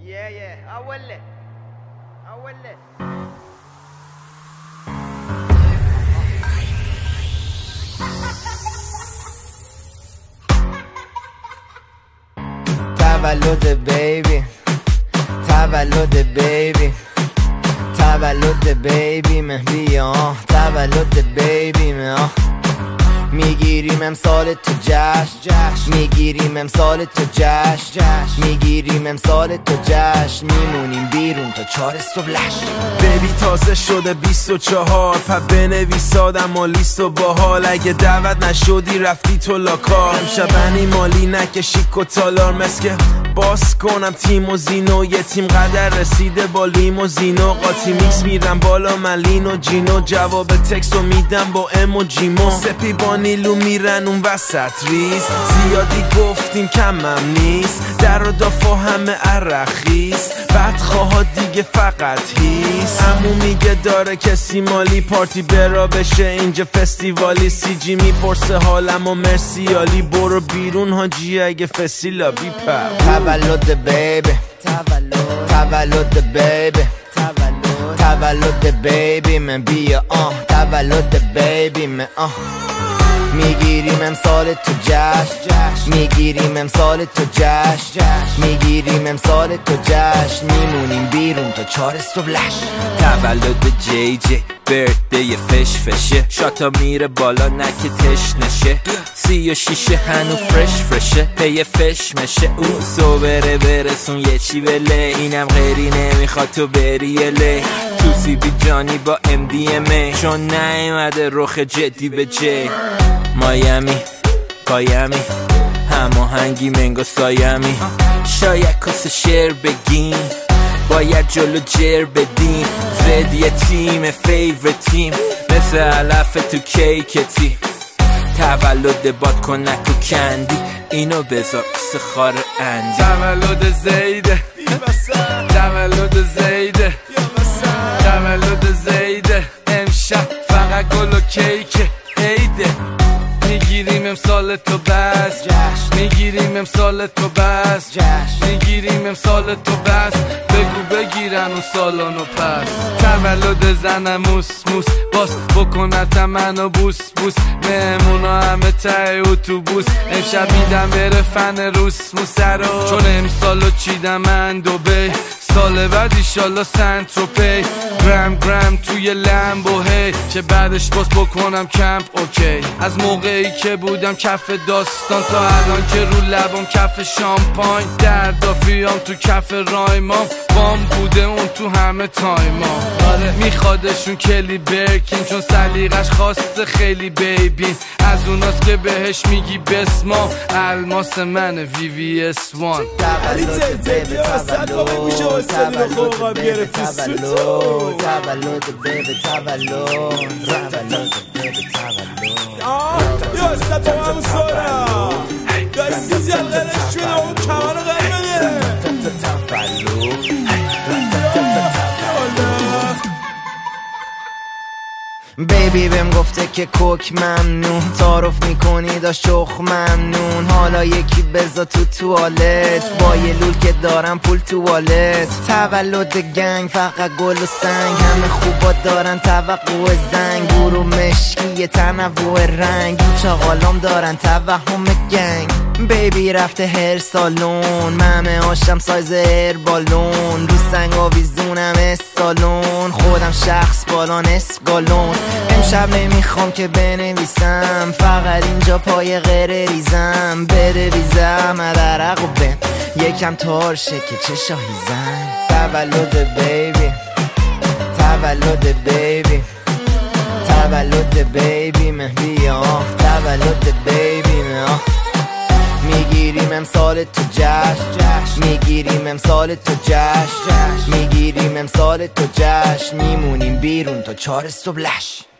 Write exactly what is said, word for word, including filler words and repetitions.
Yeah, yeah. اوله اوله تولد بیبی تولد بیبی تولد بیبی مه بیا تولد بیبی مه میگیریم امسال تو جشن میگیریم امسال تو جشن میگیریم امسال تو جشن میمونیم بیرون تا چهار صبح لش. بیبی تازه شده بیست و چهار پا بنویس آدم و لیست و باحال. اگه دعوت نشدی رفتی تو لاکار. امشب انی مالی نکشی و تالار مسکه باز کنم تیم و زینو. یه تیم قدر رسیده با لیم و زینو. قاطی میکس میرم بالا من لین و جینو. جواب تکس رو میدم با ام و جیمو. سپی با نیلو میرن اون وسط ریز. زیادی گفتیم کمم نیست. در و دافا همه عرخیز. بدخواه دیگه فقط هیست. امو میگه داره کسی مالی پارتی برا بشه اینجا فستیوالی. سی جی میپرسه حالم و مرسیالی. برو بیرون حاجی اگه فسیلا بیپر. تولد بیبی تولد تولد بیبی تولد تولد بیبی من بیا آه تولد بیبی من آه میگیریم امسال تو جشن میگیریم امسال تو جشن میگیریم امسال تو جشن میمونیم بیرون تا چهار صبح لش. تولد جی جی برده فش فشه. شاتا میره بالا نکه تش نشه. سی و شیشه هنو فرش فرشه. پی فش مشه او سو بره برسون یه چی بله. اینم غیری نمیخواد تو بری له. تو سی بی جانی با ام دی ام ای. چون نیومده رخ جدی به جی. مایمی پایمی هماهنگی منگو سایمی. شاید کس شعر بگیم باید جلو جر بدیم. زد یه تیم فیور تیم مثل علف تو کیک تیم. تولد باد کنک و کندی اینو بذار کس خار اندی. تولد زیده تولد زیده تولد زیده. امشب فقط گل و کیک عیده. میگیریم امسال تو بس میگیریم امسال تو بس میگیریم امسال تو بس. بگو بگیرن اون سالانو پس. تولد زنم موس موس باس بکنتم منو بوس بوس. مهمونا همه ته اتوبوس. امشب میدم بره فن روس موسرو. چون امسالو چیدم من دوبی. سال بعد ایشالله سنتروپی. گرم گرم توی لمبو هی. که بعدش باز بکنم کمپ اوکی. از موقعی که بودم کف داستان تا الان که رو لبم کف شامپاین. در دافیام تو کف رایمام. بام بوده اون تو همه تایمام. آره میخوادشون کلی برکین. چون سلیقش خواسته خیلی بیبین. از اوناست که بهش میگی بسمام. الماس من وی وی اس وان. تولد بیبی تولد تولد بیبی تولد تولد بیبی تولد تولد بیبی تولد. یا استاد تو هم سورا دستی زیادش شده اون کمان قرمه. بیبی بهم گفته که کوک ممنون. تعارف میکنی داشت شخ ممنون. حالا یکی بزا تو توالت. با یه لول که دارم پول توالت. تولد گنگ فقط گل و سنگ. همه خوبا دارن توقع زنگ. برو مشکی تنوع رنگ. این چاقالام دارن توهم گنگ. بیبی رفته هر سالون. ممه هاشم سایز هر بالون. رو سنگ آویزونم استالون. خودم شخص بالان اسگالون. امشب نمیخوام که بنویسم. فقط اینجا پای غیر ریزم. بده بی زحمت عرق و بن. یکم تارشه که چه شاهیزن. تولد بیبی تولد بیبی تولد بیبی مه بیا تولد بیبی مه. میگیریم امسال تو جشن میگیریم امسال تو جشن میگیریم امسال تو جشن میمونیم بیرون تا چهار صبح لش.